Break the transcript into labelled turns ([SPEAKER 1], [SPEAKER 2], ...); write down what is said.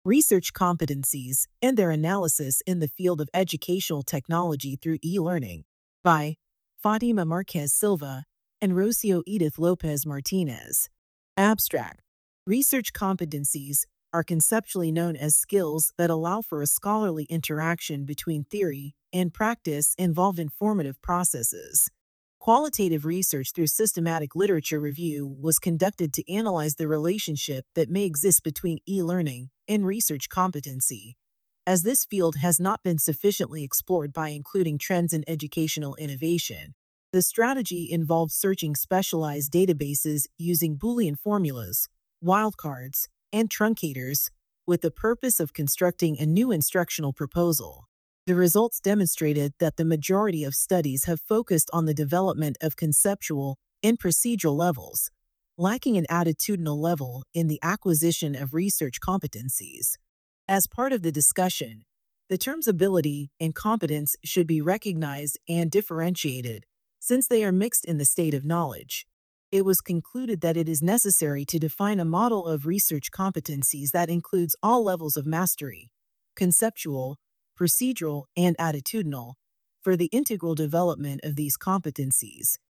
[SPEAKER 1] research competencies, and their analysis in the field of educational technology through e-learning by Fatima Marquez Silva and Rocio Edith Lopez Martinez. Abstract. Research competencies are conceptually known as skills that allow for a scholarly interaction between theory and practice involved in formative processes. Qualitative research through systematic literature review was conducted to analyze the relationship that may exist between e-learning and research competency, as this field has not been sufficiently explored by including trends in educational innovation. The strategy involved searching specialized databases using Boolean formulas, wildcards, and truncators with the purpose of constructing a new instructional proposal. The results demonstrated that the majority of studies have focused on the development of conceptual and procedural levels, lacking an attitudinal level in the acquisition of research competencies. As part of the discussion, the terms ability and competence should be recognized and differentiated, since they are mixed in the state of knowledge. It was concluded that it is necessary to define a model of research competencies that includes all levels of mastery, conceptual, procedural, and attitudinal, for the integral development of these competencies.